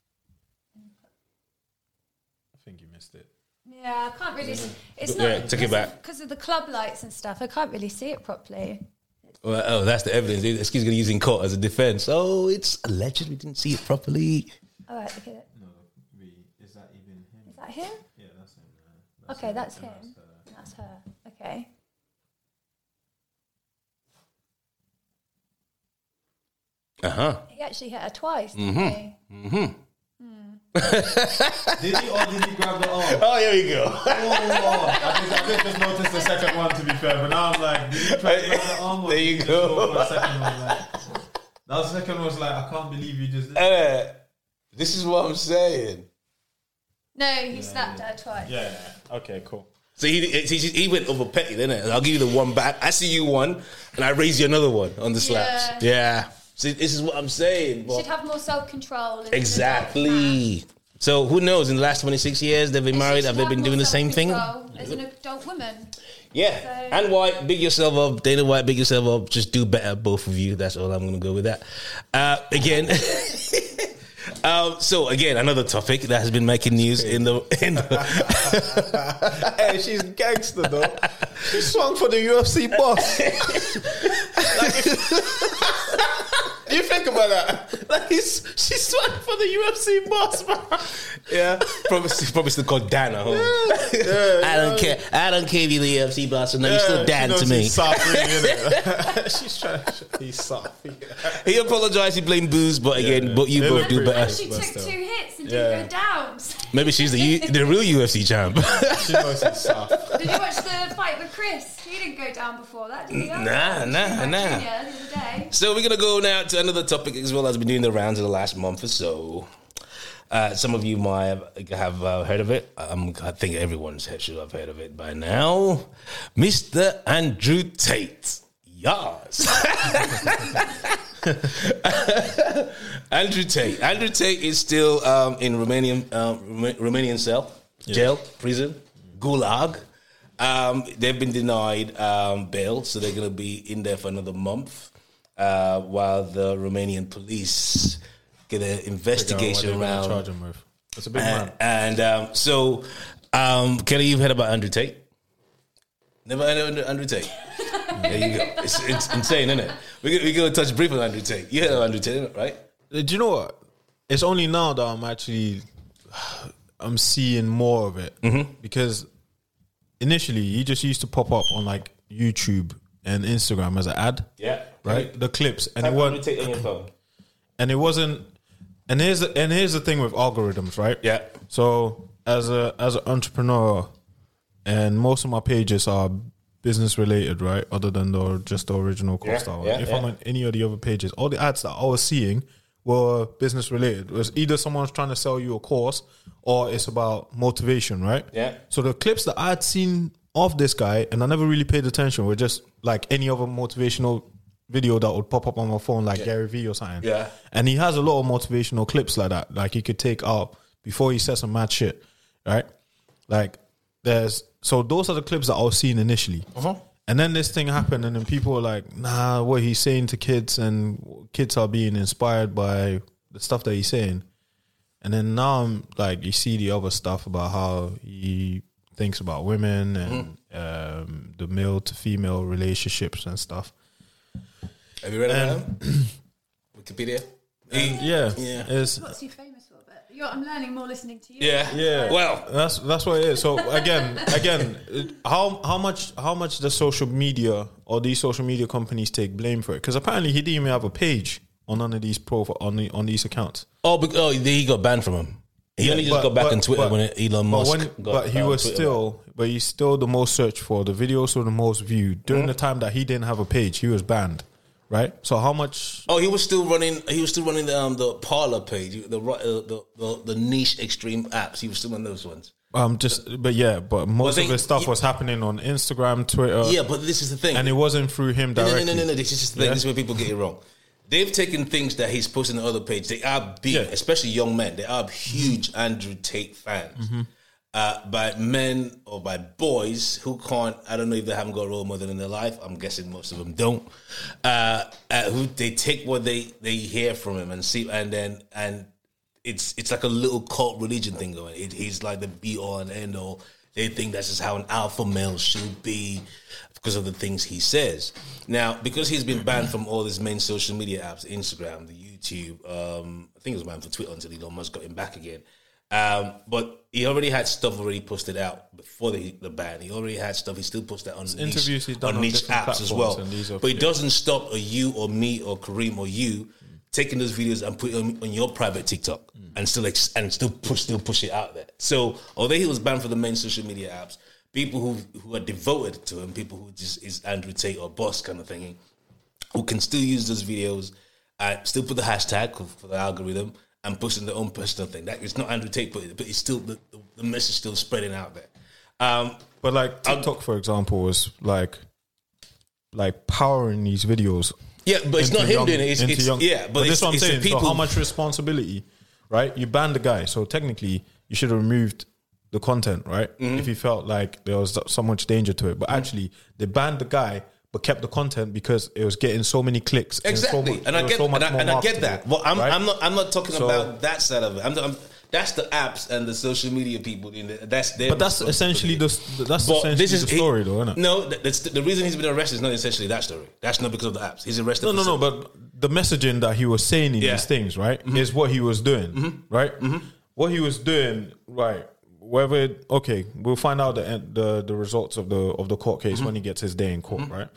I think you missed it. Yeah, I can't really. See. It's Yeah, not take it back. because of the club lights and stuff. I can't really see it properly. Well, oh, that's the evidence. Excuse me, using court as a defense. Oh, it's alleged we didn't see it properly. All right, look at it. No, we, is that even him? Is that him? Yeah, that's him. Uh, Okay, that's him. That's her. Okay. Uh huh. He actually hit her twice, didn't he? Did he or did he grab the arm? Oh, here we go. Oh, I did, I did just notice the second one, to be fair, but now I'm like, did he try to grab the arm? Or There did you he go. just for a second one, like, that second was like, I can't believe you just did. Uh, this is what I'm saying. No, he slapped her twice. Yeah, yeah. Okay, cool. So he, he he went over petty, didn't it? I'll give you the one back. I see you one, and I raise you another one on the slaps. Yeah. Yeah. See, this is what I'm saying. Should have more self-control. as an Exactly. So who knows? In the last twenty-six years they've been adult man. married. She Have should they been have doing more the same thing? self-control as an adult woman? Yeah. So- And White, big yourself up. Dana White, big yourself up. Just do better, both of you. That's all I'm going to go with that. Uh, again. um, so again, another topic that has been making news in the in the. Hey, she's gangster though. She swung for the U F C boss. Like, you think about that? Like he's, she swung for the U F C boss, man. Yeah, probably, probably still called Dana. Huh? Yeah, I don't care. I don't care if you're the U F C boss or no. You're still Dan to me. He's soft, really, she's trying to. He's soft. He apologized. He blamed booze, but again, Yeah. but you They both look do pretty better. nice. She But took still. two hits and Yeah. didn't go down. Maybe she's the U, the real U F C champ. She knows he's soft. Did you watch the fight with Chris? He didn't go down before that, did he? Nah, nah, nah. Yeah, the other day. So we're gonna go now to another topic as well as been doing the rounds of the last month or so. Uh, some of you might have, have uh, heard of it. Um, I think everyone's should have heard of it by now. Mister Andrew Tate. Yes. Andrew Tate. Andrew Tate is still um, in Romanian um, Romanian cell, jail, prison, gulag. Um, they've been denied um, bail, so they're going to be in there for another month uh, while the Romanian police get an investigation around. Charge him with. That's a big And, man. and um, so, um, Kelly, you've heard about Andrew Tate? Never heard of Andrew Tate? There you go. It's, it's insane, isn't it? We're we going to touch briefly on Andrew Tate. You heard of Andrew Tate, right? Do you know what? It's only now that I'm actually I'm seeing more of it Mm-hmm. because initially he just used to pop up on like YouTube and Instagram as an ad, Yeah. right? The clips, and Type it Andrew was Tate on your phone. and it wasn't. And here's the, and here's the thing with algorithms, right? Yeah. So as a as an entrepreneur, and most of my pages are business related, right? Other than the just the original Yeah, Costa. yeah, if yeah. I'm on any of the other pages, all the ads that I was seeing were business related. It was either someone's trying to sell you a course or it's about motivation, right? Yeah. So the clips that I had seen of this guy, and I never really paid attention, were just like any other motivational video that would pop up on my phone, like Gary Vee or something. Yeah. And he has a lot of motivational clips like that, like he could take out before he says some mad shit, right? Like there's so those are the clips that I was seeing initially. Uh-huh. And then this thing happened, and then people were like, nah, what he's saying to kids, and kids are being inspired by the stuff that he's saying. And then now I'm like, you see the other stuff about how he thinks about women and Mm-hmm. um, the male to female relationships and stuff. Have you read about And- him? Wikipedia? He- Yeah, Yeah. It's, What's he famous for? But you're, I'm learning more listening to you. Yeah. yeah. Well, That's that's what it is. So again, again, it- how how much how much does social media or these social media companies take blame for it? Because apparently he didn't even have a page on none of these profile on the, on these accounts. oh, but, oh, he got banned from him. He only just But- got back but- on Twitter but- when Elon But, Musk when, got but he banned was Twitter. still, but he's still the most searched for. The videos were the most viewed during Mm-hmm. the time that he didn't have a page. He was banned, right? So how much? Oh, he was still running. He was still running the um, the Parler page, the, uh, the the the niche extreme apps. He was still on those ones. Um, just but yeah, but most they- of his stuff yeah. was happening on Instagram, Twitter, Yeah, but this is the thing. and it wasn't through him no, no, directly. no, no, no, no. This is just the thing. Yeah. This is where people get it wrong. They've taken things that he's posting on other pages. They are big, Yeah. especially young men. They are huge Andrew Tate fans. Mm-hmm. uh, by men or by boys who can't, I don't know if they haven't got a role model in their life. I'm guessing most of them don't. Uh, uh, who they take what they, they hear from him and see, and then, and it's it's like a little cult religion thing going. It, he's like the be all and end all. They think that's just how an alpha male should be because of the things he says. Now, because he's been banned from all his main social media apps, Instagram, the YouTube, um, I think he was banned from Twitter until Elon Musk got him back again. Um, but he already had stuff already posted out before the, the ban. He already had stuff. He still posted on niche, interviews he's done on on niche different apps as well. are- But it doesn't stop a you or me or Kareem or you taking those videos and put it on, on your private TikTok mm. and still ex- and still push still push it out there. So although he was banned from the main social media apps, people who who are devoted to him, people who just is Andrew Tate or boss kind of thing, who can still use those videos and still put the hashtag for the algorithm and push in their own personal thing. That it's not Andrew Tate, but but it's still the, the message still spreading out there. Um, but like TikTok, for example, was like like powering these videos. Yeah, but it's into not him young- doing it. It's, into it's young- yeah, but, but it's, that's what I'm it's saying. the people. So how much responsibility, right? You banned the guy, so technically you should have removed the content, right? Mm-hmm. If you felt like there was so much danger to it, but actually they banned the guy, but kept the content because it was getting so many clicks. Exactly, and, so much, and I there was get so much and I, more and I get marketing, that. Well, I'm right? I'm not I'm not talking So- about that side of it. I'm, I'm that's the apps and the social media people. In the, that's their But that's essentially the that's But essentially this is the story, though, isn't it? No, that- that's the, the reason he's been arrested is not essentially that story. That's not because of the apps. He's arrested. No, for no, no. some- But the messaging that he was saying in Yeah. these things, right, is what he was doing, right? What he was doing, right? Whether okay, we'll find out the end- the the results of the of the court case when he gets his day in court, right?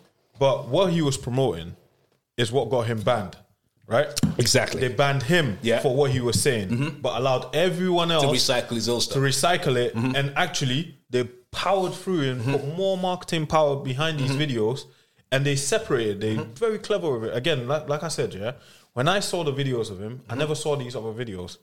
But what he was promoting is what got him banned, right? Exactly. They banned him Yeah. for what he was saying, but allowed everyone else to recycle his old to stuff. recycle it, and actually they powered through and put more marketing power behind these videos, and they separated. They very clever with it. Again, like, like I said, yeah. When I saw the videos of him, I never saw these other videos.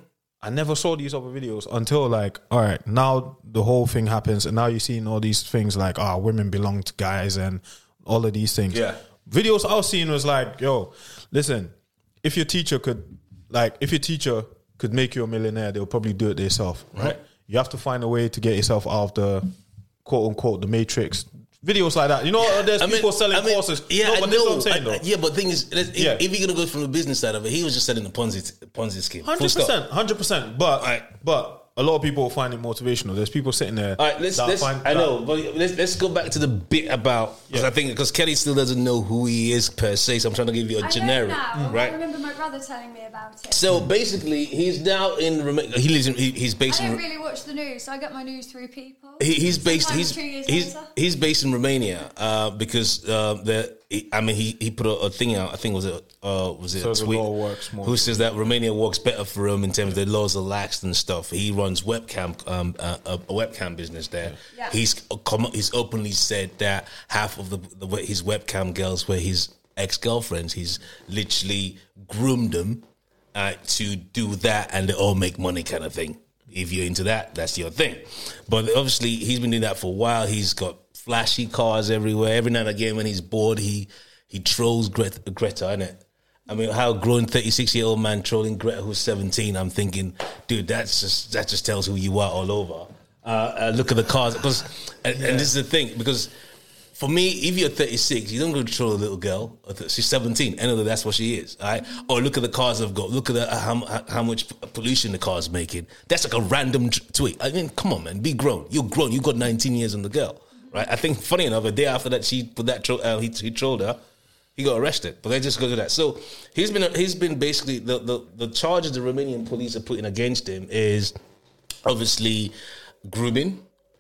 I never saw these other videos until like, all right, now the whole thing happens, and now you're seeing all these things like, ah, women belong to guys, and all of these things. Yeah. Videos I was seeing was like, yo, listen, if your teacher could, like, if your teacher could make you a millionaire, they'll probably do it themselves, right? You have to find a way to get yourself out of the quote unquote the matrix. Videos like that, you know, there's I mean- people selling I mean, courses. Yeah, no, I but this is know. what I'm saying, I- though. yeah, but thing is, if, Yeah. if you're gonna go from the business side of it, he was just selling the Ponzi Ponzi scheme. Full Hundred stop. percent, hundred percent. But Right. but a lot of people find it motivational. There's people sitting there. All right, let's. that let's find- I that- know, but let's let's go back to the bit about because Yeah. I think because Kelly still doesn't know who he is per se, so I'm trying to give you a I generic, know now. I right? remember my brother telling me about it. So basically, he's now in. Roma- He lives in. He, he's based I in. don't really watch the news, so I get my news through people. He, he's based. Sometimes He's two years he's later. he's based in Romania uh, because uh, the. I mean, he, he put a, a thing out. I think was it uh, was it So a the tweet? law works more. Who says that Romania works better for him in terms of the laws are laxed and stuff. He runs webcam um, uh, a, a webcam business there. Yeah. He's come, he's openly said that half of the, the his webcam girls were his ex girlfriends. He's literally groomed them uh, to do that, and they all make money, kind of thing. If you're into that, that's your thing. But obviously, he's been doing that for a while. He's got flashy cars everywhere. Every now and again, when he's bored, he he trolls Greta, Greta, innit? I mean, how a grown thirty-six year old man trolling Greta who's seventeen? I'm thinking, dude, that's just that just tells who you are all over. Uh, uh, look at the cars, because and, and this is the thing, because for me, if you're thirty-six, you don't go to troll a little girl. She's seventeen. I know that that's what she is. All right. Or look at the cars I've got. Look at the, how, how much pollution the car's making. That's like a random t- tweet. I mean, come on, man. Be grown. You're grown. You got nineteen years on the girl. Right. I think, funny enough, a day after that, she put that tro- uh, he, he trolled her. He got arrested. But they just go to that. So he's been he's been basically the, the the charges the Romanian police are putting against him is obviously grooming.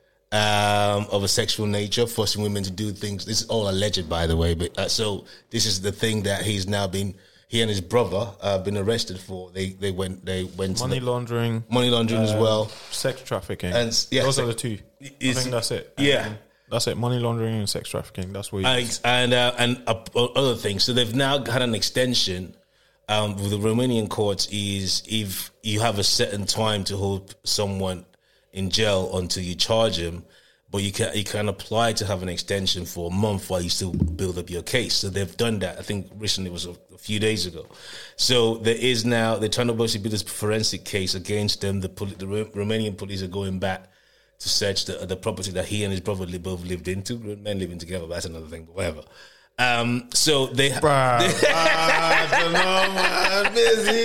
Um, of a sexual nature, forcing women to do things. This is all alleged, by the way. But uh, so this is the thing that he's now been. He and his brother uh, been arrested for. They they went they went money to the, laundering, money laundering uh, as well, sex trafficking, and yeah, those sex- are the two. I is- think that's it. yeah. And that's it. Money laundering and sex trafficking. That's what. He and and, uh, and uh, other things. So they've now had an extension um, with the Romanian courts. Is if you have a certain time to hold someone in jail until you charge him, but you can you can apply to have an extension for a month while you still build up your case. So they've done that. I think recently it was a, a few days ago. So there is now they're trying to basically build this forensic case against them. The, poli- the Romanian police are going back to search the, the property that he and his brother both lived into. Men living together, but that's another thing. But whatever. Um, so they, Bruh, they I don't know, man.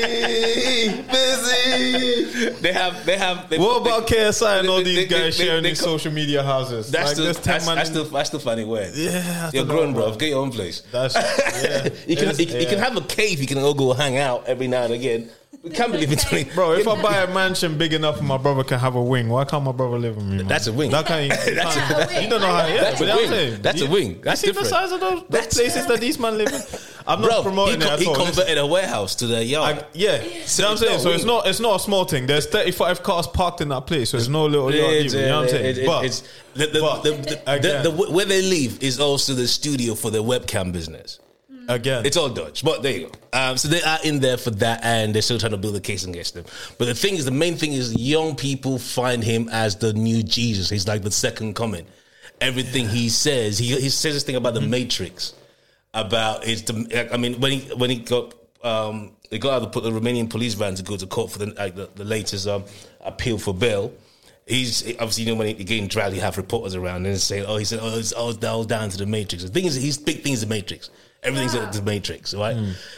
Busy, busy. they have they have. They, What they, about K S I and all they- these they- guys they- sharing they these co- social media houses? That's like, still there's ten that's, man that's in- still that's still funny weird. Yeah, I You're don't know, grown, bro. bro. Get your own place. That's yeah. you can It's- you, you yeah. can have a cave. You can all go hang out every now and again. We can't believe it's twenty. Bro, if I buy a mansion big enough, my brother can have a wing. Why can't my brother live with me? Man? That's a wing. That can't. You, That's can't- a- you don't know how. Yeah, That's but a I'm wing. saying, That's a you- wing. That's you see different. the size of those, those That's- places that these man live in. I'm not Bro, promoting he, it co- at he all. Listen, converted a warehouse to their yard. I, yeah, see what I'm saying. So it's not it's not a small thing. There's thirty-five cars parked in that place, so it's no little yard. It's, Either, you know what I'm uh, saying? it- it- but it's the, the, but, the, the, again- the, the, where they live is also the studio for the webcam business. again, It's all Dutch, but there you go. Um, so they are in there for that, and they're still trying to build a case against them. But the thing is, the main thing is, young people find him as the new Jesus. He's like the second coming. Everything he says, he he says this thing about the Matrix, about it's the. I mean, when he when he got um, they got out to put the Romanian police van to go to court for the like the, the latest um, appeal for bail. He's obviously, you know, when he getting dragged, you have reporters around and saying, "Oh, he said, oh, it's all, all down to the Matrix." The thing is, his big thing is the Matrix. Everything's Yeah. the Matrix, right?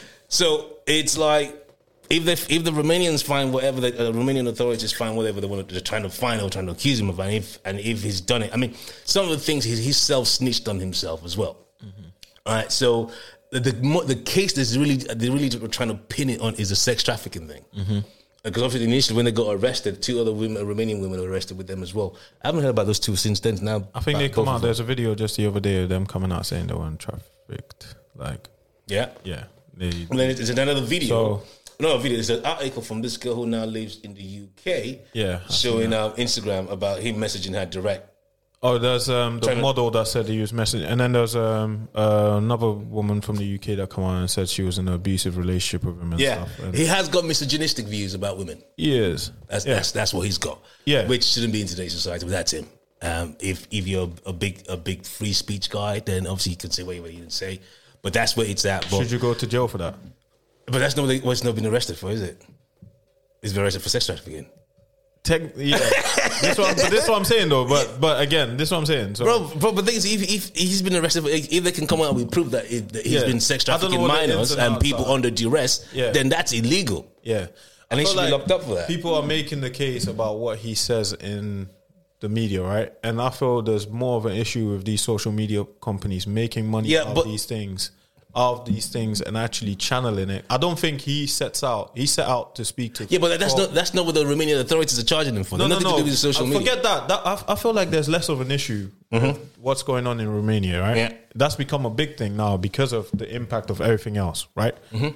So it's like if they, if the Romanians find whatever the uh, Romanian authorities find whatever they want, to, they're trying to find or trying to accuse him of, and if and if he's done it, I mean, some of the things he's, he's self snitched on himself as well. All right, so the the, mo- the case that's really they really trying to pin it on is the sex trafficking thing. Because obviously initially when they got arrested, two other women, Romanian women, were arrested with them as well. I haven't heard about those two since then. Now I think they both come of out. them. There's a video just the other day of them coming out saying they weren't trafficked. Like, Yeah. yeah, they. And then there's another video. So- no video. It's an article from this girl who now lives in the U K. Yeah, I showing um, Instagram about him messaging her direct. Oh, there's um, the Trying to- model that said he was messaging, and then there's um, uh, another woman from the U K that come on and said she was in an abusive relationship with him and Yeah, stuff. And he has got misogynistic views about women. he is. That's yeah. that's that's what he's got. Yeah. which shouldn't be in today's society, but that's him. Um, if if you're a big a big free speech guy, then obviously you can say whatever you can say. But that's where it's at. But, Should you go to jail for that? but that's not what he's not been arrested for, is it? He's been arrested for sex trafficking. Tech, yeah. this what I'm, but this is what I'm saying though. But but again, this is what I'm saying. So, Bro, bro, but the thing is, if, if he's been arrested, for, if they can come out with proof that, it, that he's Yeah. been sex I don't know trafficking what the minors ins and and outs people are. under duress, Yeah. then that's illegal. yeah, And I he feel should be locked up for that. People are making the case about what he says in the media, right? And I feel there's more of an issue with these social media companies making money Yeah, out but- of these things, out of these things, and actually channeling it. I don't think he sets out. He set out to speak to. Yeah, but that's for- not that's not what the Romanian authorities are charging him for. No, There's no, nothing no. to do with social Uh, media. Forget that. that I, I feel like there's less of an issue with what's going on in Romania, right? Yeah. That's become a big thing now because of the impact of everything else, right?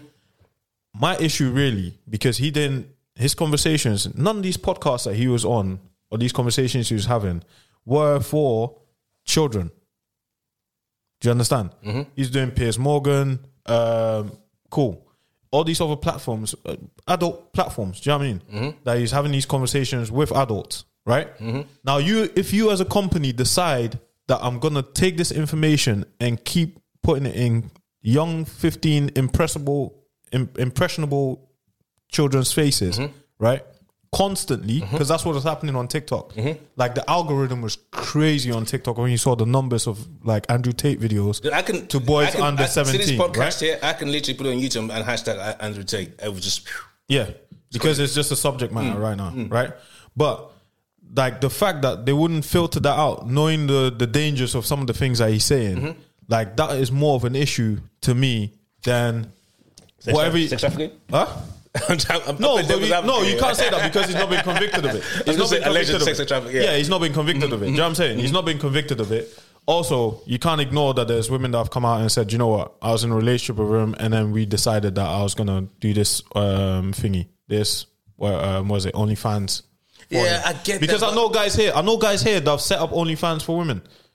My issue really, because he didn't, his conversations, none of these podcasts that he was on or these conversations he was having were for children. Do you understand? He's doing Piers Morgan, um, cool. All these other platforms, uh, adult platforms, do you know what I mean? That he's having these conversations with adults, right? Now, you, if you as a company decide that I'm going to take this information and keep putting it in young, fifteen, impressible, im- impressionable children's faces, right? Constantly, because that's what was happening on TikTok. Like the algorithm was crazy on TikTok when you saw the numbers of like Andrew Tate videos I can to boys I can, under I, see this seventeen, podcast right? here. I can literally put it on YouTube and hashtag Andrew Tate. It was just Yeah, because it's just a subject matter right now, right? But like the fact that they wouldn't filter that out, knowing the the dangers of some of the things that he's saying, like that is more of an issue to me than sex, whatever. sex trafficking. Huh? I'm, I'm, No, I'm but you, no, you can't say that because he's not been convicted of it. He's gonna not say been alleged convicted of sex it. trafficking, Yeah. yeah. he's not been convicted of it. Do you know what I'm saying? He's not been convicted of it. Also, you can't ignore that there's women that have come out and said, you know what, I was in a relationship with him and then we decided that I was going to do this um, thingy. This, what um, was it, OnlyFans. for Yeah, him. I get Because that, I know guys here, I know guys here that have set up OnlyFans for women. Do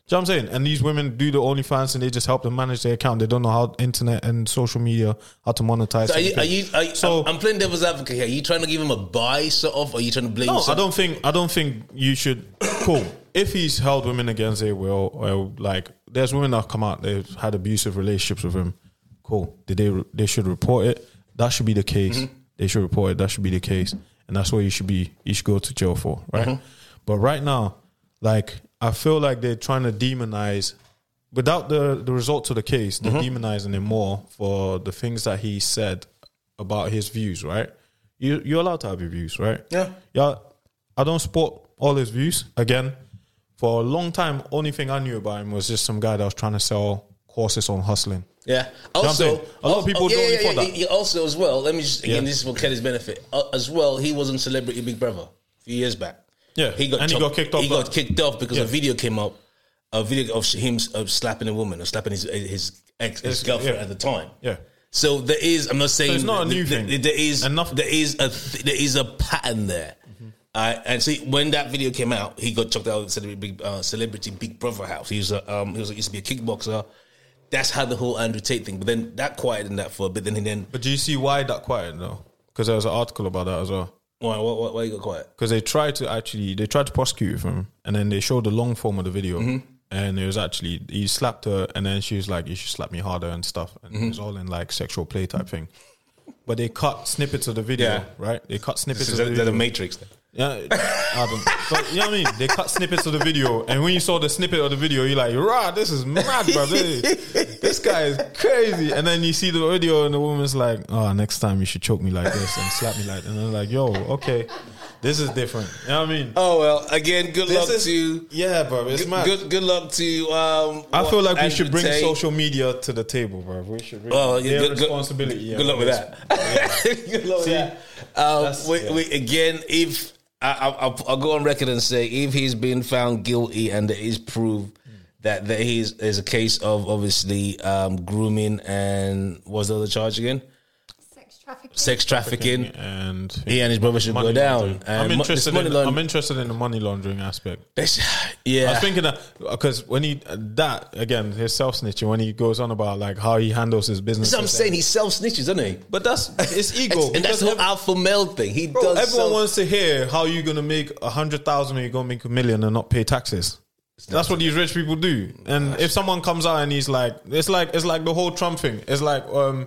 you know what I'm saying? And these women do the OnlyFans and they just help them manage their account. They don't know how internet and social media, how to monetize. So are you, are you, are you, So- I'm playing devil's advocate here. Are you trying to give him a buy, sort of? Or are you trying to blame No, some- I don't think I don't think you should. Cool. If he's held women against their will, or like there's women that come out, they've had abusive relationships with him. Cool. Did they they should report it? That should be the case. Mm-hmm. They should report it. That should be the case, and that's what you should be. You should go to jail for, right? Mm-hmm. But right now, like I feel like they're trying to demonize. Without the the results of the case, they're Mm-hmm. demonizing him more for the things that he said about his views, right? You you're allowed to have your views, right? Yeah. Yeah. I don't support all his views. Again, for a long time, only thing I knew about him was just some guy that was trying to sell courses on hustling. Yeah. what I'm Also, saying? A lot of people oh, yeah, don't yeah, report yeah, that. yeah. Also, as well, let me just again, Yeah. this is for Kelly's benefit. Uh, as well, he was on Celebrity Big Brother a few years back. Yeah, he got and he chopped- got kicked off He that. got kicked off because Yeah. a video came up, a video of him uh, slapping a woman or slapping his his ex his It's- girlfriend yeah. at the time. Yeah. So there is. I'm not saying it's not a new th- th- thing. There is Enough- There is a th- there is a pattern there. Uh, and see, when that video came out, he got chucked out of Celebrity Big, uh, Celebrity Big Brother house. He was a, um, he was a, used to be a kickboxer. That's how the whole Andrew Tate thing. But then that quieted that for a bit. Then he then But do you see why that quiet though? Because there was an article about that as well. why why, why, why you got quiet? Because they tried to actually they tried to prosecute him, and then they showed the long form of the video, Mm-hmm. and it was actually he slapped her, and then she was like, "You should slap me harder" and stuff, and Mm-hmm. it was all in like sexual play type thing. But they cut snippets of the video, Yeah. right? They cut snippets Is of that, the that video. the Matrix? Then? Yeah, I don't. But you know what I mean? They cut snippets of the video, and when you saw the snippet of the video, you're like, "Rah, this is mad, bro! This, this guy is crazy." And then you see the video, and the woman's like, "Oh, next time you should choke me like this and slap me like." And I'm like, "Yo, okay, this is different." You know what I mean? Oh well, again, good luck This is, to yeah, bro. It's good, mad. good good luck to. Um, I feel like we Andrew should bring Tate. social media to the table, bro. We should. Really, Oh, yeah, their good- good- responsibility. yeah, Good luck with it's- that. Good luck with See, that. Um, that's- we, yeah. we, again, if I, I, I'll, I'll go on record and say, if he's been found guilty and there is proof that that he's there's a case of obviously um, grooming and what's the other charge again? Sex trafficking. Sex trafficking. and he and his brother should go money down. laundering. And I'm mo- interested. this money In, laund- I'm interested in the money laundering aspect. It's- I yeah, was thinking that because when he that again his self snitching when he goes on about like how he handles his business. that's what I'm saying. He self snitches, doesn't he? But that's it's ego. And, and that's because the whole ev- alpha male thing. He bro, does. everyone self- wants to hear how you're gonna make a hundred thousand or you're gonna make a million and not pay taxes. That's what these rich people do. And if someone comes out and he's like, it's like it's like the whole Trump thing. It's like um,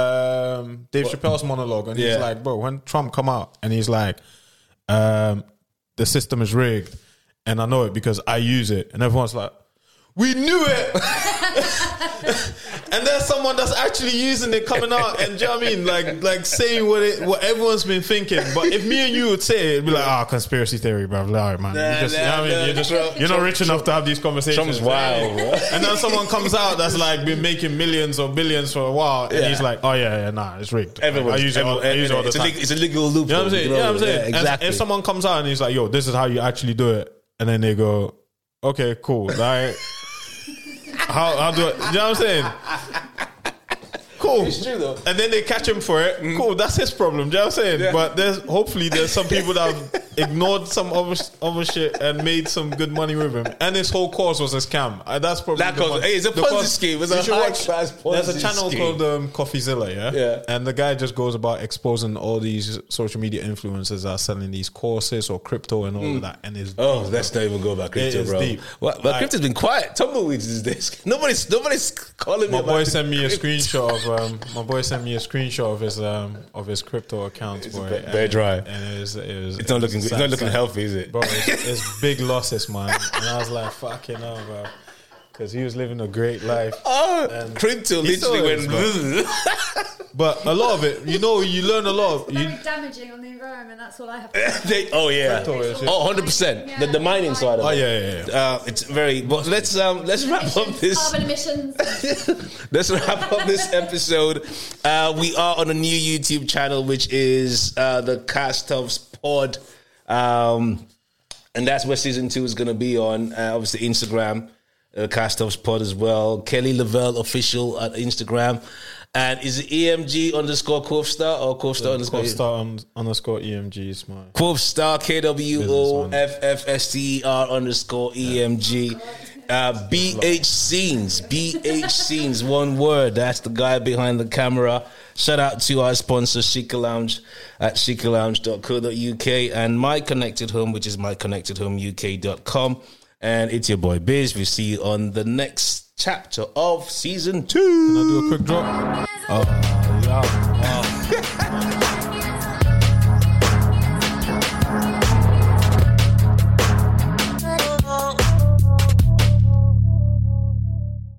um, Dave Chappelle's monologue, and Yeah. he's like, bro, when Trump come out and he's like, um, the system is rigged, and I know it because I use it, and everyone's like, we knew it. And there's someone that's actually using it coming out and do you know what I mean? Like like saying what it what everyone's been thinking. But if me and you would say it, it'd be like, ah, conspiracy theory, bro. Like, all right, man. Nah, you just, nah, you know what I mean? nah. You're, just, Trump- you're not rich enough to have these conversations. Trump's wild, bro. And then someone comes out that's like been making millions or billions for a while, and Yeah. he's like, oh yeah, yeah, nah, it's rigged. Everyone, I use it all, I use it all the it's, a time. legal, it's a legal loophole. You know what I'm saying? You You know what I'm saying? Yeah, And exactly. if someone comes out and he's like, yo, this is how you actually do it, and then they go, okay, cool. Like, how, how do I, you know what I'm saying? Cool. It's true though. And then they catch him for it. Cool, that's his problem. Do you know what I'm saying? Yeah. But there's hopefully there's some people that have ignored some other, other shit and made some good money with him. And his whole cause was a scam. Uh, that's probably That the cause- one- hey, it's a the Ponzi cause- scheme. It's you a should high-class Ponzi There's a channel scheme. called um, Coffeezilla, yeah? Yeah. And the guy just goes about exposing all these social media influencers that are selling these courses or crypto and all of that. And it's Oh, deep, let's bro. not even go about crypto, It is bro. deep. What? But Like- crypto's been quiet. Tumbleweeds these days. Nobody's nobody's calling me. My about boy the sent me a crypto. screenshot of um, my boy sent me a screenshot of his um of his crypto account. It's boy, very- and- very dry. and it was, it was It's not looking. it was It's sad, not looking sad. healthy, is it? Bro, it's, it's big losses, man. And I was like, fucking hell, bro. Because he was living a great life. Oh, And crypto he still literally is, went. But a lot of it, you know, you learn a lot. It's You, very damaging on the environment. That's all I have to say. They- oh yeah. Crypto is- Oh, one hundred percent. The, the mining side of oh, it. yeah, yeah, yeah. Uh, it's very. But let's um let's wrap up this. Carbon emissions. Let's wrap up this episode. Uh, we are on a new YouTube channel, which is uh, the Cast Offs Pod, um, and that's where season two is going to be on. Uh, obviously, Instagram, uh, Cast Offs Pod as well. Kelly Lavelle official at Instagram, and is it E M G underscore Corfstar or Corfstar underscore? Star un- underscore E M G is my. Corfstar K W O Businessman. F F S T E R underscore E M G. Uh, B H Scenes. B H Scenes, one word. That's the guy behind the camera. Shout out to our sponsor, Shika Lounge at shika lounge dot co dot uk and My Connected Home, which is my connected home u k dot com. And it's your boy Biz. We'll see you on the next chapter of season two. Can I do a quick drop? Oh, yeah. Wow.